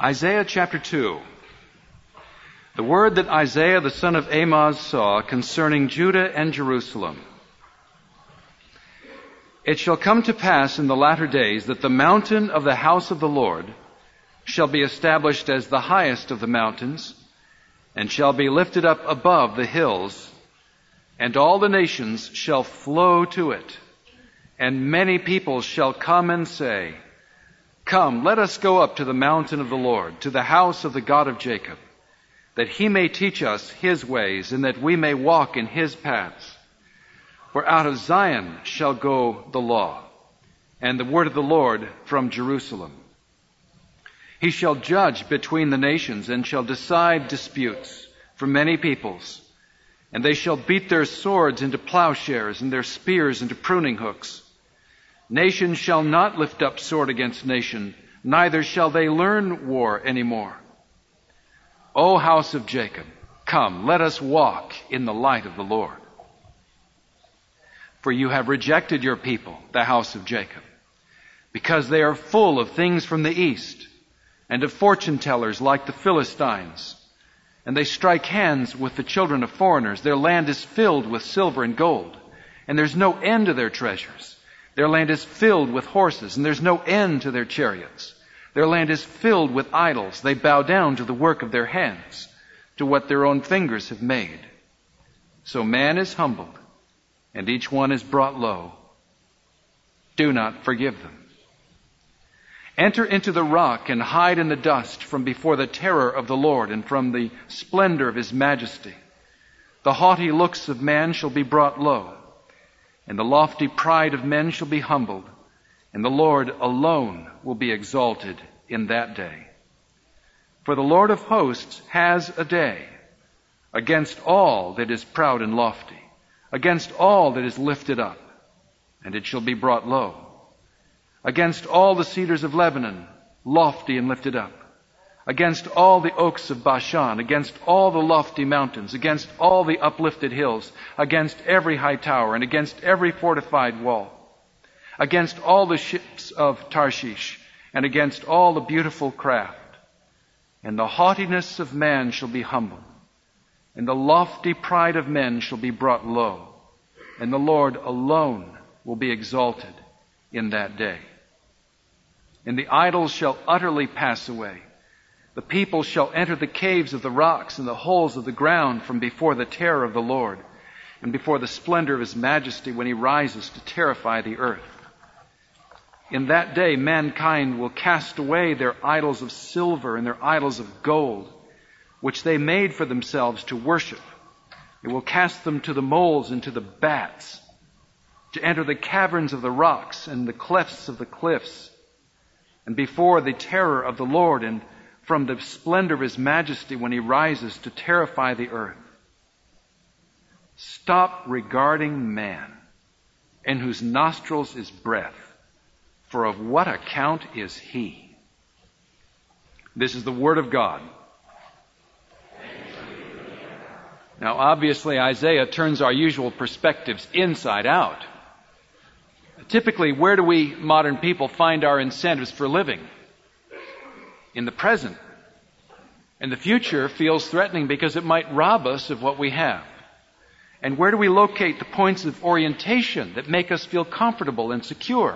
Isaiah chapter 2. The word that Isaiah the son of Amoz saw concerning Judah and Jerusalem. It shall come to pass in the latter days that the mountain of the house of the Lord shall be established as the highest of the mountains, and shall be lifted up above the hills, and all the nations shall flow to it, and many peoples shall come and say, Come, let us go up to the mountain of the Lord, to the house of the God of Jacob, that he may teach us his ways, and that we may walk in his paths. For out of Zion shall go the law, and the word of the Lord from Jerusalem. He shall judge between the nations, and shall decide disputes for many peoples. And they shall beat their swords into plowshares, and their spears into pruning hooks. Nation shall not lift up sword against nation, neither shall they learn war any more. O house of Jacob, come, let us walk in the light of the Lord. For you have rejected your people, the house of Jacob, because they are full of things from the east, and of fortune tellers like the Philistines. And they strike hands with the children of foreigners. Their land is filled with silver and gold, and there's no end to their treasures. Their land is filled with horses, and there's no end to their chariots. Their land is filled with idols. They bow down to the work of their hands, to what their own fingers have made. So man is humbled, and each one is brought low. Do not forgive them. Enter into the rock and hide in the dust from before the terror of the Lord and from the splendor of his majesty. The haughty looks of man shall be brought low, and the lofty pride of men shall be humbled, and the Lord alone will be exalted in that day. For the Lord of hosts has a day against all that is proud and lofty, against all that is lifted up, and it shall be brought low. Against all the cedars of Lebanon, lofty and lifted up. Against all the oaks of Bashan, against all the lofty mountains, against all the uplifted hills, against every high tower, and against every fortified wall. Against all the ships of Tarshish, and against all the beautiful craft. And the haughtiness of man shall be humbled, and the lofty pride of men shall be brought low, and the Lord alone will be exalted in that day. And the idols shall utterly pass away. The people shall enter the caves of the rocks and the holes of the ground from before the terror of the Lord and before the splendor of his majesty when he rises to terrify the earth. In that day, mankind will cast away their idols of silver and their idols of gold, which they made for themselves to worship. They will cast them to the moles and to the bats, to enter the caverns of the rocks and the clefts of the cliffs, and before the terror of the Lord and from the splendor of his majesty when he rises to terrify the earth. Stop regarding man, in whose nostrils is breath, for of what account is he? This is the word of God. Now, obviously, Isaiah turns our usual perspectives inside out. Typically, where do we modern people find our incentives for living? In the present. And the future feels threatening because it might rob us of what we have. And where do we locate the points of orientation that make us feel comfortable and secure?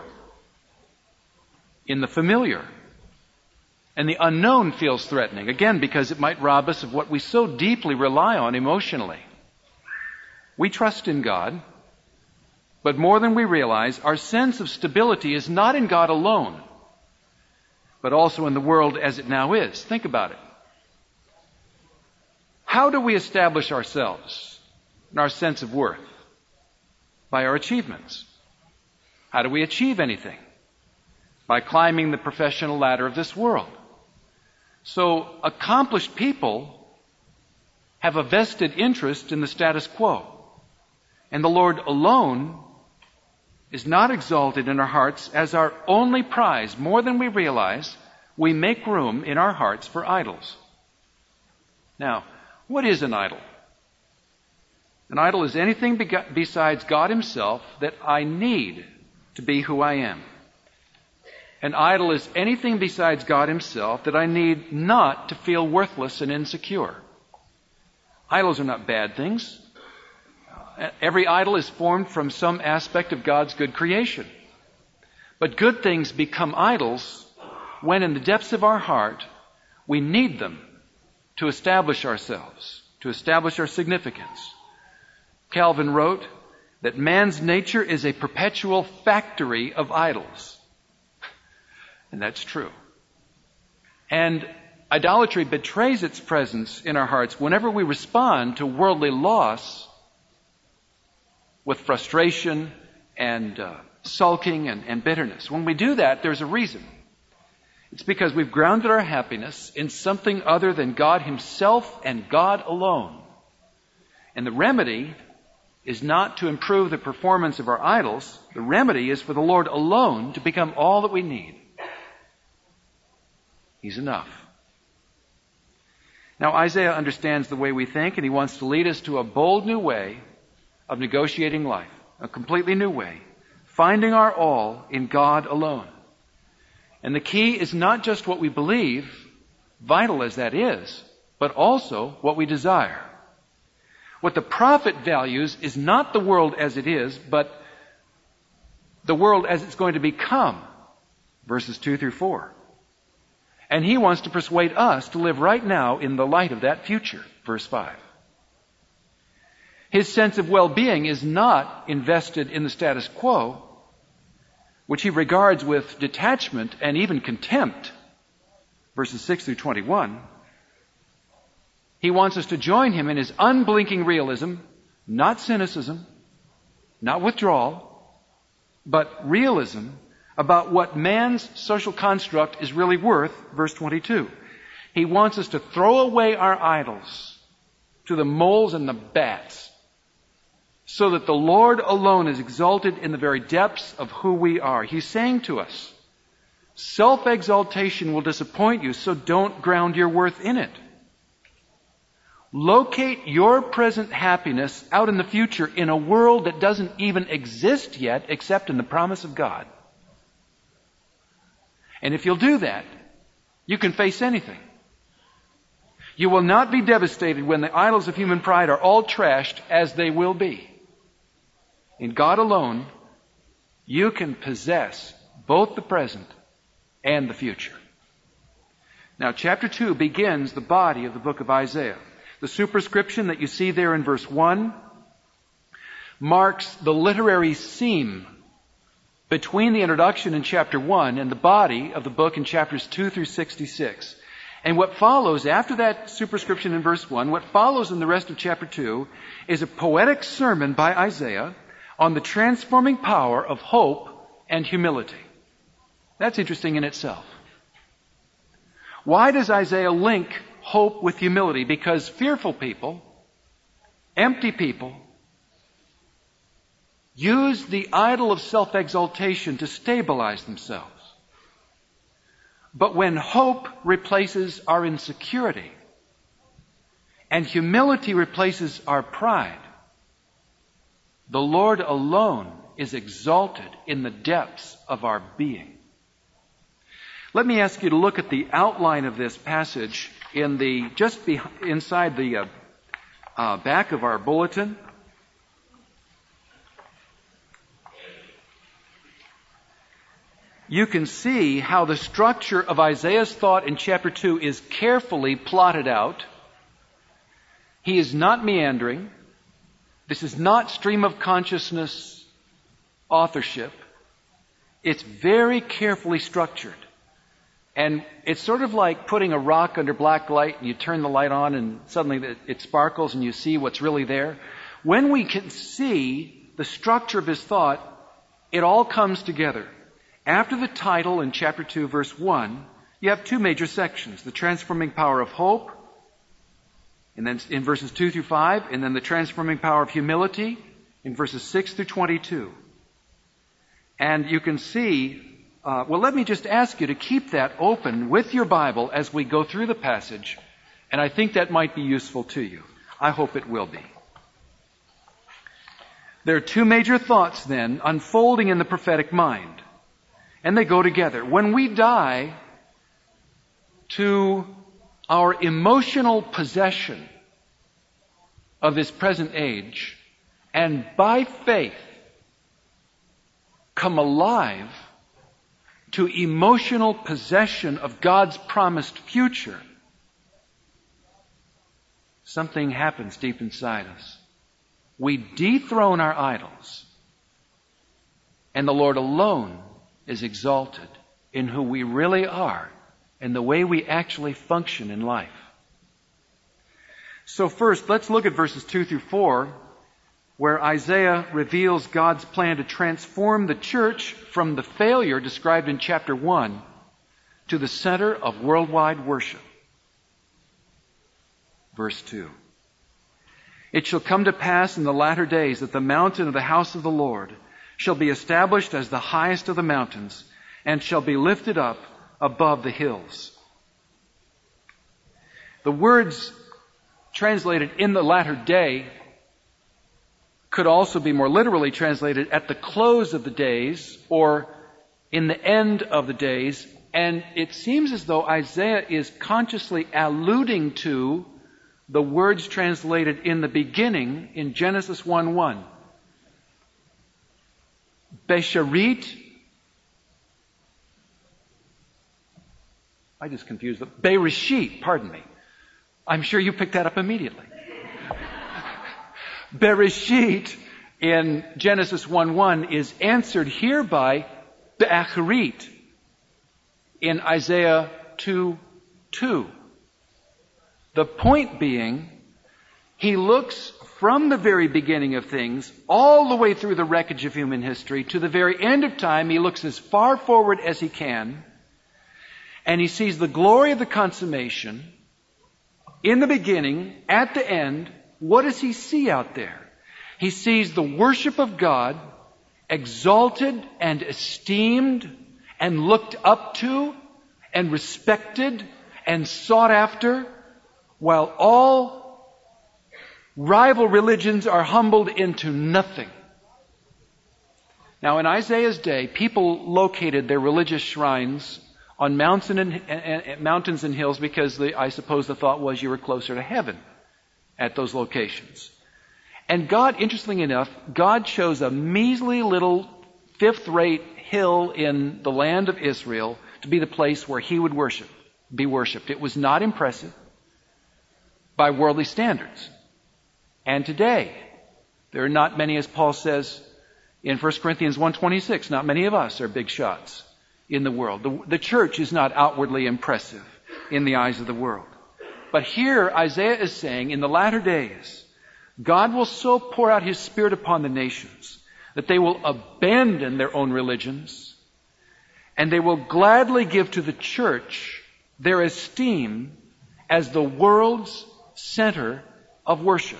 In the familiar. And the unknown feels threatening, again, because it might rob us of what we so deeply rely on emotionally. We trust in God, but more than we realize, our sense of stability is not in God alone, but also in the world as it now is. Think about it. How do we establish ourselves and our sense of worth? By our achievements. How do we achieve anything? By climbing the professional ladder of this world. So accomplished people have a vested interest in the status quo. And the Lord alone is not exalted in our hearts as our only prize. More than we realize, we make room in our hearts for idols. Now, what is an idol? An idol is anything besides God himself that I need to be who I am. An idol is anything besides God himself that I need not to feel worthless and insecure. Idols are not bad things. Every idol is formed from some aspect of God's good creation. But good things become idols when in the depths of our heart we need them to establish ourselves, to establish our significance. Calvin wrote that man's nature is a perpetual factory of idols. And that's true. And idolatry betrays its presence in our hearts whenever we respond to worldly loss with frustration and sulking and bitterness. When we do that, there's a reason. It's because we've grounded our happiness in something other than God himself and God alone. And the remedy is not to improve the performance of our idols. The remedy is for the Lord alone to become all that we need. He's enough. Now, Isaiah understands the way we think, and he wants to lead us to a bold new way of negotiating life, a completely new way, finding our all in God alone. And the key is not just what we believe, vital as that is, but also what we desire. What the prophet values is not the world as it is, but the world as it's going to become, verses 2 through 4. And he wants to persuade us to live right now in the light of that future, verse 5. His sense of well-being is not invested in the status quo, which he regards with detachment and even contempt, verses 6 through 21. He wants us to join him in his unblinking realism, not cynicism, not withdrawal, but realism about what man's social construct is really worth, verse 22. He wants us to throw away our idols to the moles and the bats, so that the Lord alone is exalted in the very depths of who we are. He's saying to us, self-exaltation will disappoint you, so don't ground your worth in it. Locate your present happiness out in the future in a world that doesn't even exist yet except in the promise of God. And if you'll do that, you can face anything. You will not be devastated when the idols of human pride are all trashed, as they will be. In God alone, you can possess both the present and the future. Now, chapter 2 begins the body of the book of Isaiah. The superscription that you see there in verse 1 marks the literary seam between the introduction in chapter 1 and the body of the book in chapters 2 through 66. And what follows after that superscription in verse 1, what follows in the rest of chapter 2 is a poetic sermon by Isaiah on the transforming power of hope and humility. That's interesting in itself. Why does Isaiah link hope with humility? Because fearful people, empty people, use the idol of self-exaltation to stabilize themselves. But when hope replaces our insecurity and humility replaces our pride, the Lord alone is exalted in the depths of our being. Let me ask you to look at the outline of this passage in the inside the back of our bulletin. You can see how the structure of Isaiah's thought in chapter 2 is carefully plotted out. He is not meandering. This is not stream of consciousness authorship. It's very carefully structured. And it's sort of like putting a rock under black light and you turn the light on and suddenly it sparkles and you see what's really there. When we can see the structure of his thought, it all comes together. After the title in chapter 2, verse 1, you have two major sections. The transforming power of hope, and then in verses 2 through 5, and then the transforming power of humility in verses 6 through 22. And you can see, let me just ask you to keep that open with your Bible as we go through the passage, and I think that might be useful to you. I hope it will be. There are two major thoughts then unfolding in the prophetic mind. And they go together. When we die to our emotional possession of this present age, and by faith come alive to emotional possession of God's promised future, something happens deep inside us. We dethrone our idols, and the Lord alone is exalted in who we really are and the way we actually function in life. So first, let's look at verses 2 through 4, where Isaiah reveals God's plan to transform the church from the failure described in chapter 1 to the center of worldwide worship. Verse 2. It shall come to pass in the latter days that the mountain of the house of the Lord shall be established as the highest of the mountains, and shall be lifted up above the hills. The words translated in the latter day could also be more literally translated at the close of the days or in the end of the days. And it seems as though Isaiah is consciously alluding to the words translated in the beginning in Genesis 1:1. Besharit. I just confused them. Bereshit, pardon me. I'm sure you picked that up immediately. Bereshit in Genesis 1:1 is answered here by Be'acharit in Isaiah 2:2. The point being, he looks from the very beginning of things all the way through the wreckage of human history to the very end of time. He looks as far forward as he can, and he sees the glory of the consummation in the beginning, at the end. What does he see out there? He sees the worship of God exalted and esteemed and looked up to and respected and sought after, while all rival religions are humbled into nothing. Now, in Isaiah's day, people located their religious shrines on mountains and hills because I suppose the thought was you were closer to heaven at those locations. And God, interestingly enough, God chose a measly little fifth-rate hill in the land of Israel to be the place where he would be worshipped. It was not impressive by worldly standards. And today, there are not many, as Paul says in 1 Corinthians 1:26, not many of us are big shots in the world. The church is not outwardly impressive in the eyes of the world. But here Isaiah is saying, in the latter days, God will so pour out his Spirit upon the nations that they will abandon their own religions, and they will gladly give to the church their esteem as the world's center of worship.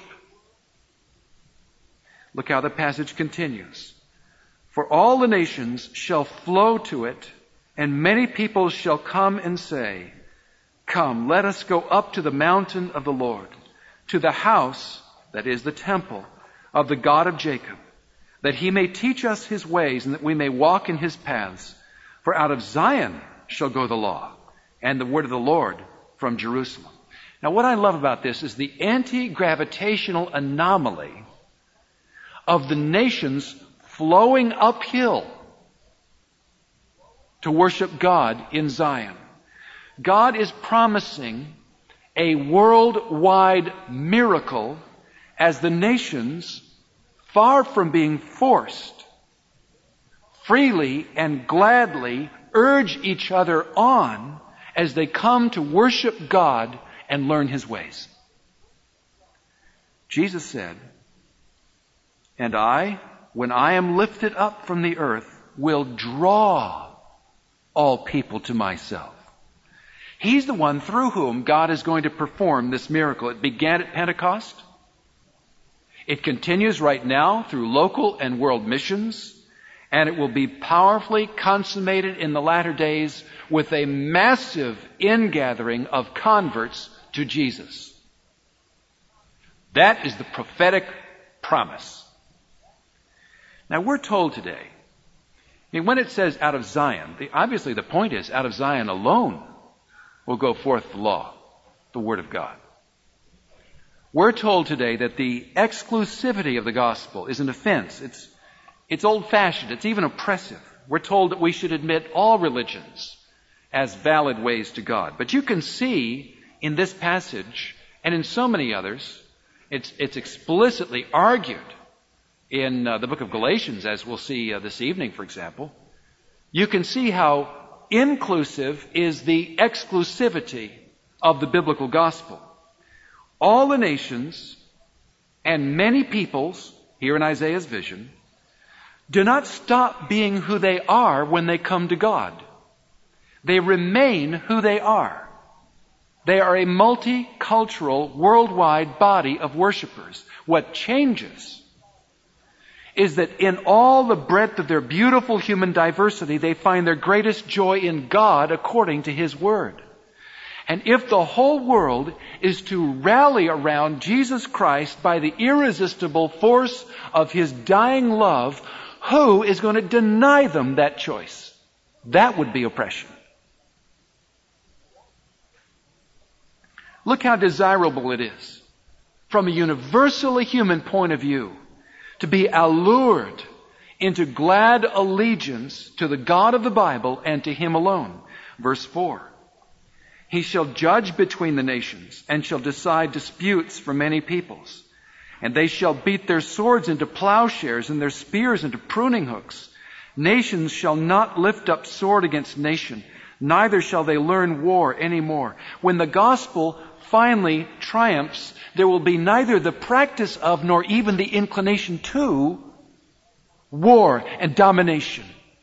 Look how the passage continues. For all the nations shall flow to it, and many people shall come and say, Come, let us go up to the mountain of the Lord, to the house, that is the temple, of the God of Jacob, that he may teach us his ways, and that we may walk in his paths. For out of Zion shall go the law, and the word of the Lord from Jerusalem. Now, what I love about this is the anti-gravitational anomaly of the nations flowing uphill to worship God in Zion. God is promising a worldwide miracle as the nations, far from being forced, freely and gladly urge each other on as they come to worship God and learn his ways. Jesus said, And I, when I am lifted up from the earth, will draw all people to myself. He's the one through whom God is going to perform this miracle. It began at Pentecost. It continues right now through local and world missions. And it will be powerfully consummated in the latter days with a massive ingathering of converts to Jesus. That is the prophetic promise. Now, we're told today I mean, when it says out of Zion, obviously the point is out of Zion alone will go forth the law, the Word of God. We're told today that the exclusivity of the gospel is an offense. It's old-fashioned. It's even oppressive. We're told that we should admit all religions as valid ways to God. But you can see in this passage and in so many others, it's explicitly argued in the book of Galatians, as we'll see this evening, for example. You can see how inclusive is the exclusivity of the biblical gospel. All the nations and many peoples, here in Isaiah's vision, do not stop being who they are when they come to God. They remain who they are. They are a multicultural, worldwide body of worshipers. What changes is that in all the breadth of their beautiful human diversity, they find their greatest joy in God according to His Word. And if the whole world is to rally around Jesus Christ by the irresistible force of His dying love, who is going to deny them that choice? That would be oppression. Look how desirable it is, from a universally human point of view, to be allured into glad allegiance to the God of the Bible and to Him alone. Verse 4. He shall judge between the nations and shall decide disputes for many peoples. And they shall beat their swords into plowshares and their spears into pruning hooks. Nations shall not lift up sword against nation, neither shall they learn war any more. When the gospel finally triumphs, there will be neither the practice of nor even the inclination to war and domination,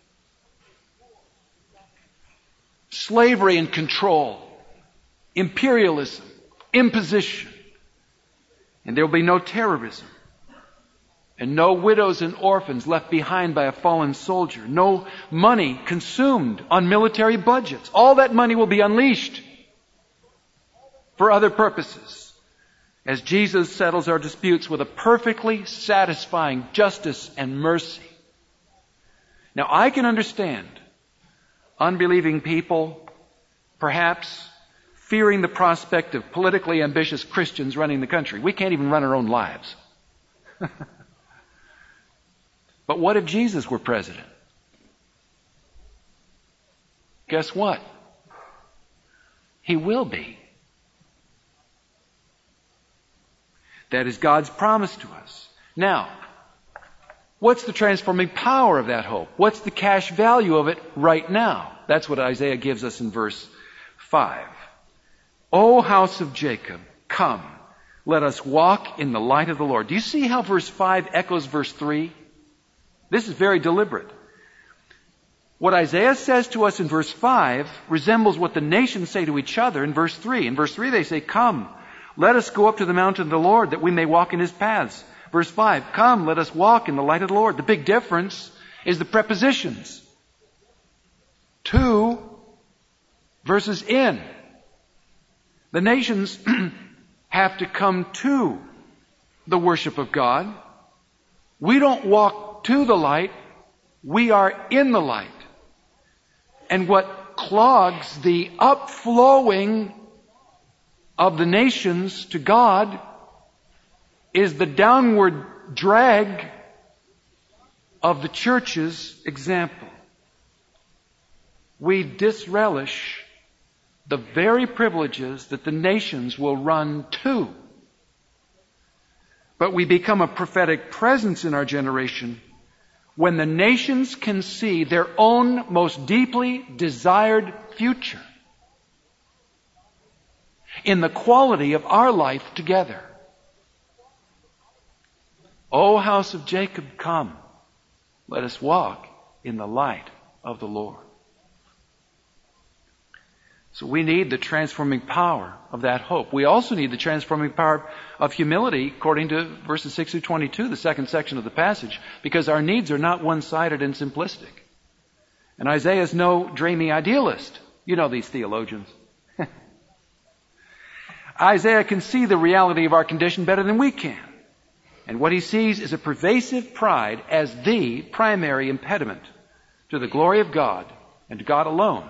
slavery and control, imperialism, imposition. And there will be no terrorism, and no widows and orphans left behind by a fallen soldier, no money consumed on military budgets. All that money will be unleashed for other purposes, as Jesus settles our disputes with a perfectly satisfying justice and mercy. Now, I can understand unbelieving people perhaps fearing the prospect of politically ambitious Christians running the country. We can't even run our own lives. But what if Jesus were president? Guess what? He will be. That is God's promise to us. Now, what's the transforming power of that hope? What's the cash value of it right now? That's what Isaiah gives us in verse 5. O house of Jacob, come, let us walk in the light of the Lord. Do you see how verse 5 echoes verse 3? This is very deliberate. What Isaiah says to us in verse 5 resembles what the nations say to each other in verse 3. In verse 3 they say, come, let us go up to the mountain of the Lord that we may walk in His paths. Verse 5, come, let us walk in the light of the Lord. The big difference is the prepositions. To versus in. The nations have to come to the worship of God. We don't walk to the light. We are in the light. And what clogs the upflowing of the nations to God is the downward drag of the church's example. We disrelish the very privileges that the nations will run to. But we become a prophetic presence in our generation when the nations can see their own most deeply desired future in the quality of our life together. O house of Jacob, come, let us walk in the light of the Lord. So we need the transforming power of that hope. We also need the transforming power of humility, according to verses 6 through 22, the second section of the passage, because our needs are not one-sided and simplistic. And Isaiah is no dreamy idealist. You know these theologians. Isaiah can see the reality of our condition better than we can. And what he sees is a pervasive pride as the primary impediment to the glory of God and to God alone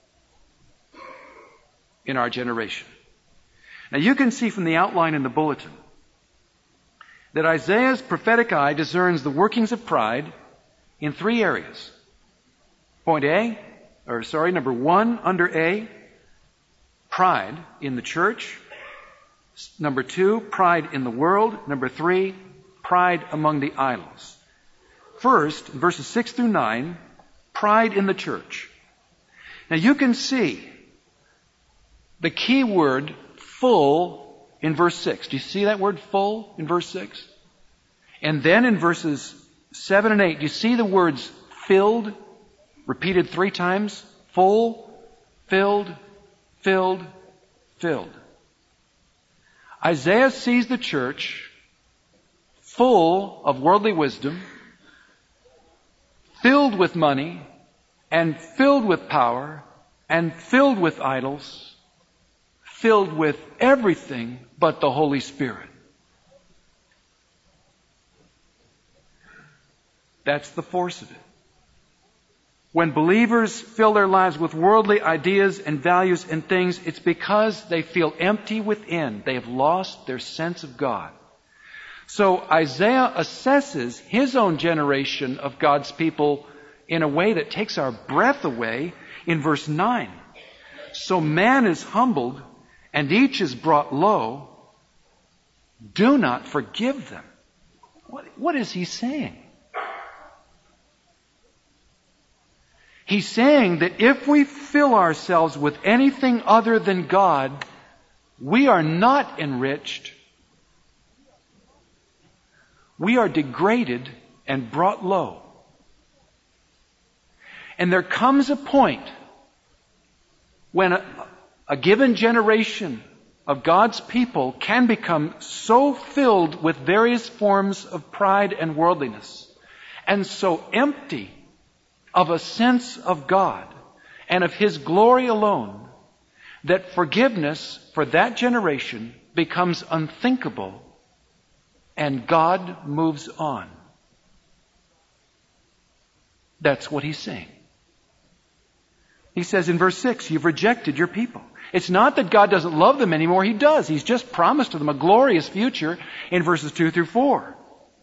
in our generation. Now you can see from the outline in the bulletin that Isaiah's prophetic eye discerns the workings of pride in 3 areas. Number 1 under A, pride in the church. Number 2, pride in the world. Number 3, pride among the idols. First, verses 6 through 9, pride in the church. Now you can see the key word full in verse 6. Do you see that word full in verse 6? And then in verses 7 and 8, you see the words filled repeated 3 times. Full, filled, filled, filled. Isaiah sees the church full of worldly wisdom, filled with money, and filled with power, and filled with idols, filled with everything but the Holy Spirit. That's the force of it. When believers fill their lives with worldly ideas and values and things, it's because they feel empty within. They have lost their sense of God. So Isaiah assesses his own generation of God's people in a way that takes our breath away in verse 9. So man is humbled and each is brought low. Do not forgive them. What is he saying? He's saying that if we fill ourselves with anything other than God, we are not enriched. We are degraded and brought low. And there comes a point when a given generation of God's people can become so filled with various forms of pride and worldliness, and so empty of a sense of God and of His glory alone, that forgiveness for that generation becomes unthinkable and God moves on. That's what he's saying. He says in verse 6, you've rejected your people. It's not that God doesn't love them anymore. He does. He's just promised to them a glorious future in verses 2 through 4.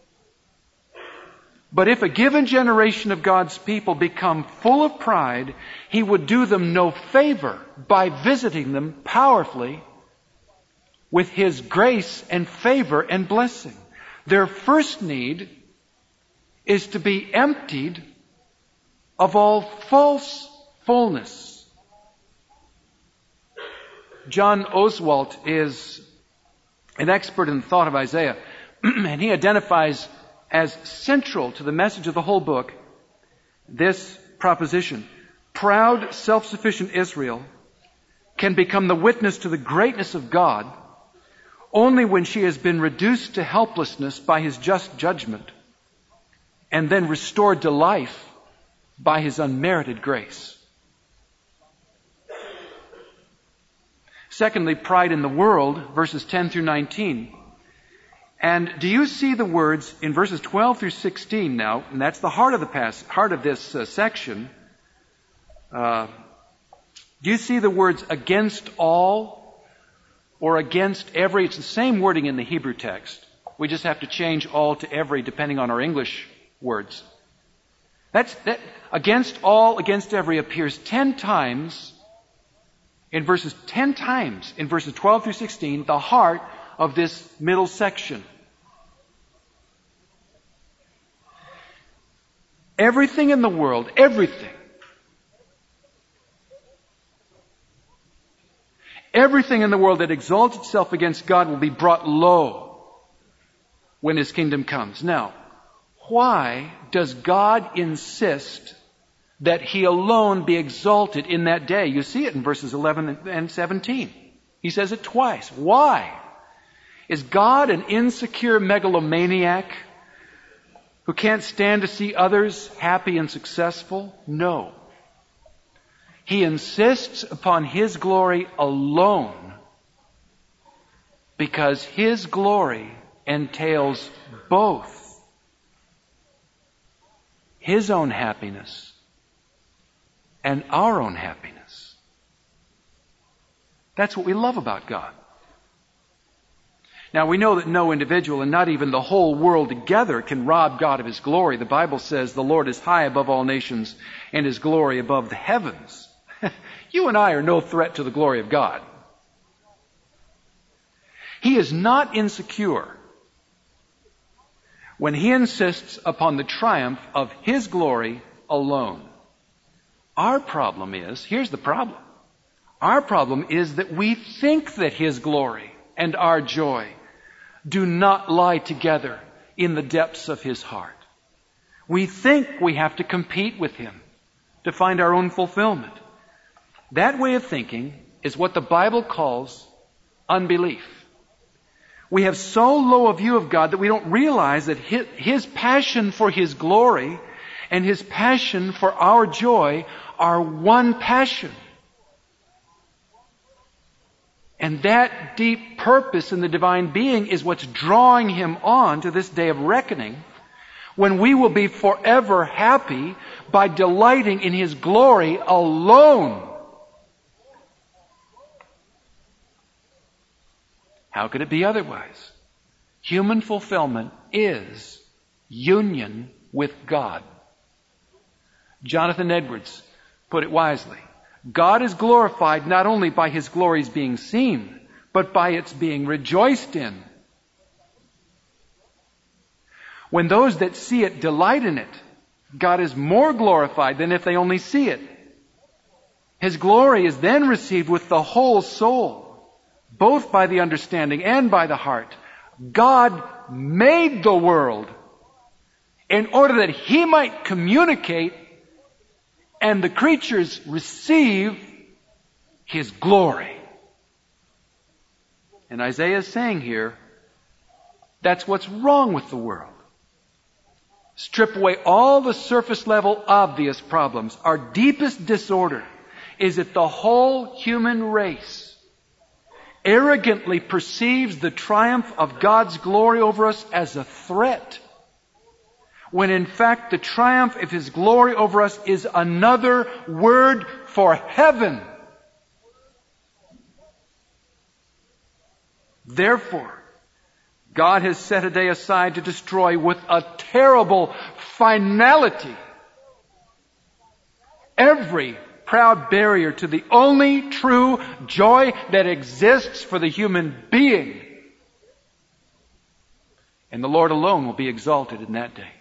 But if a given generation of God's people become full of pride, He would do them no favor by visiting them powerfully with His grace and favor and blessing. Their first need is to be emptied of all false fullness. John Oswalt is an expert in the thought of Isaiah, and he identifies as central to the message of the whole book this proposition: proud, self-sufficient Israel can become the witness to the greatness of God only when she has been reduced to helplessness by His just judgment and then restored to life by His unmerited grace. Secondly, pride in the world, verses 10 through 19. And do you see the words in verses 12 through 16 now? And that's the heart of this section. Do you see the words against all or against every? It's the same wording in the Hebrew text. We just have to change all to every depending on our English words. That against all, against every appears 10 times in verses 12 through 16, the heart of this middle section. Everything in the world, everything in the world that exalts itself against God will be brought low when His kingdom comes. Now, why does God insist that He alone be exalted in that day? You see it in verses 11 and 17. He says it twice. Why? Is God an insecure megalomaniac who can't stand to see others happy and successful? No. He insists upon His glory alone because His glory entails both His own happiness and our own happiness. That's what we love about God. Now, we know that no individual and not even the whole world together can rob God of His glory. The Bible says the Lord is high above all nations and His glory above the heavens. You and I are no threat to the glory of God. He is not insecure when He insists upon the triumph of His glory alone. Our problem is, here's the problem. Our problem is that we think that His glory and our joy do not lie together in the depths of His heart. We think we have to compete with Him to find our own fulfillment. That way of thinking is what the Bible calls unbelief. We have so low a view of God that we don't realize that His passion for His glory and His passion for our joy are one passion. And that deep purpose in the divine being is what's drawing Him on to this day of reckoning, when we will be forever happy by delighting in His glory alone. How could it be otherwise? Human fulfillment is union with God. Jonathan Edwards put it wisely. God is glorified not only by His glories being seen, but by its being rejoiced in. When those that see it delight in it, God is more glorified than if they only see it. His glory is then received with the whole soul, both by the understanding and by the heart. God made the world in order that He might communicate and the creatures receive His glory. And Isaiah is saying here, that's what's wrong with the world. Strip away all the surface level obvious problems. Our deepest disorder is that the whole human race arrogantly perceives the triumph of God's glory over us as a threat, when in fact the triumph of His glory over us is another word for heaven. Therefore, God has set a day aside to destroy with a terrible finality every proud barrier to the only true joy that exists for the human being. And the Lord alone will be exalted in that day.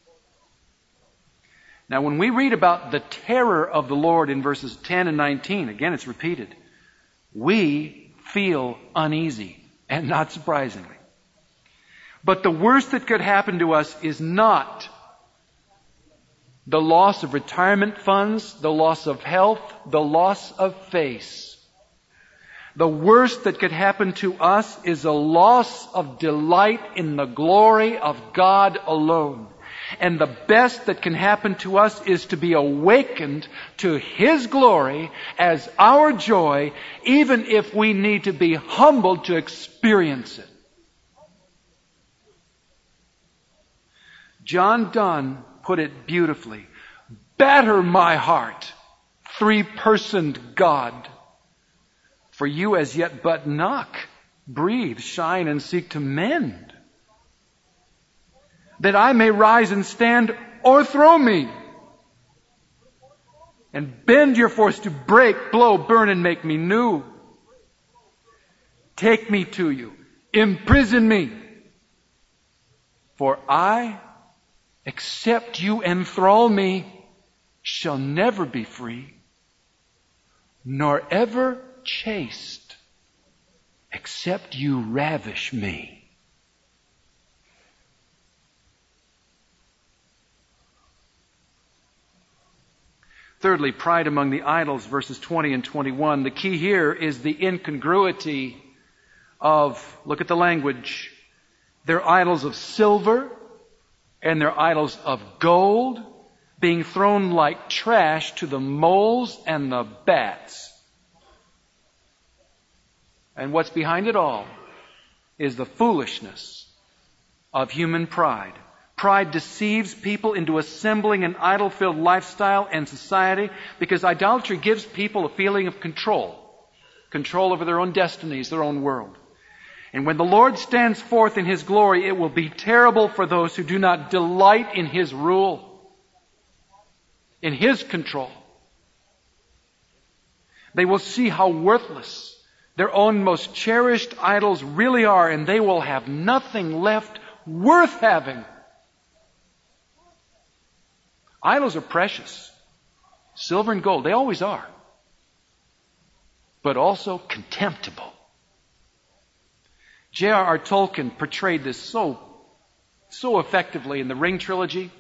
Now, when we read about the terror of the Lord in verses 10 and 19, again it's repeated, we feel uneasy, and not surprisingly. But the worst that could happen to us is not the loss of retirement funds, the loss of health, the loss of face. The worst that could happen to us is a loss of delight in the glory of God alone. And the best that can happen to us is to be awakened to His glory as our joy, even if we need to be humbled to experience it. John Donne put it beautifully. Batter my heart, three-personed God. For you as yet but knock, breathe, shine, and seek to mend. That I may rise and stand, o'erthrow me. And bend your force to break, blow, burn, and make me new. Take me to you. Imprison me. For I, except you enthrall me, shall never be free, nor ever chaste, except you ravish me. Thirdly, pride among the idols, verses 20 and 21. The key here is the incongruity of, look at the language, they're idols of silver and they're idols of gold being thrown like trash to the moles and the bats. And what's behind it all is the foolishness of human pride. Pride deceives people into assembling an idol-filled lifestyle and society because idolatry gives people a feeling of control over their own destinies, their own world. And when the Lord stands forth in His glory, it will be terrible for those who do not delight in His rule, in His control. They will see how worthless their own most cherished idols really are, and they will have nothing left worth having. Idols are precious. Silver and gold, they always are. But also contemptible. J.R.R. Tolkien portrayed this so effectively in the Ring trilogy.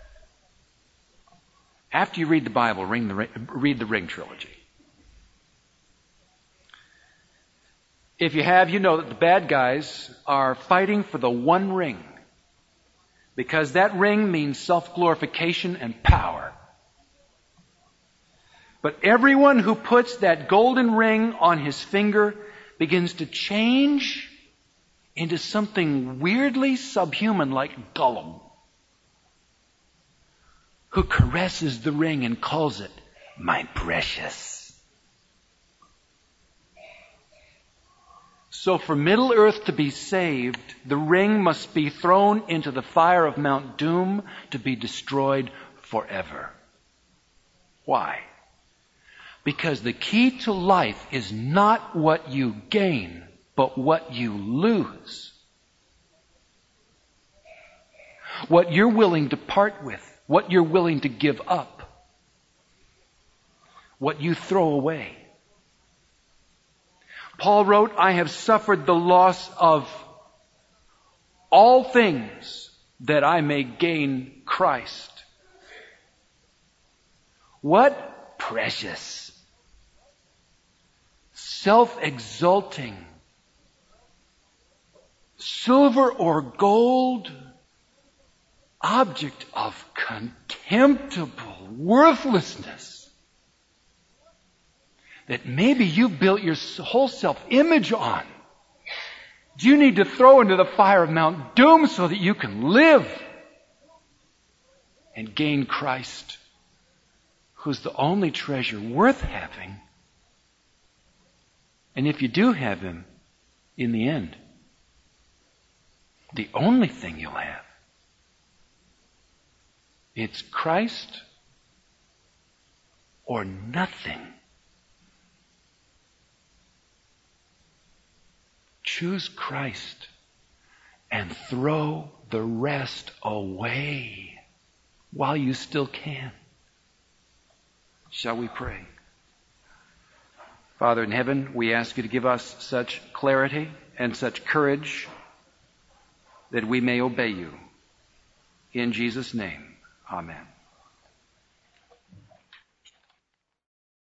After you read the Bible, read the Ring trilogy. If you have, you know that the bad guys are fighting for the one ring. Because that ring means self-glorification and power. But everyone who puts that golden ring on his finger begins to change into something weirdly subhuman like Gollum, who caresses the ring and calls it, "My precious." So for Middle Earth to be saved, the ring must be thrown into the fire of Mount Doom to be destroyed forever. Why? Because the key to life is not what you gain, but what you lose. What you're willing to part with, what you're willing to give up, what you throw away. Paul wrote, "I have suffered the loss of all things that I may gain Christ." What precious, self-exalting, silver or gold object of contemptible worthlessness that maybe you've built your whole self-image on. Do you need to throw into the fire of Mount Doom so that you can live and gain Christ, who's the only treasure worth having? And if you do have Him, in the end, the only thing you'll have, it's Christ or nothing. Choose Christ and throw the rest away while you still can. Shall we pray? Father in heaven, we ask You to give us such clarity and such courage that we may obey You. In Jesus' name, amen.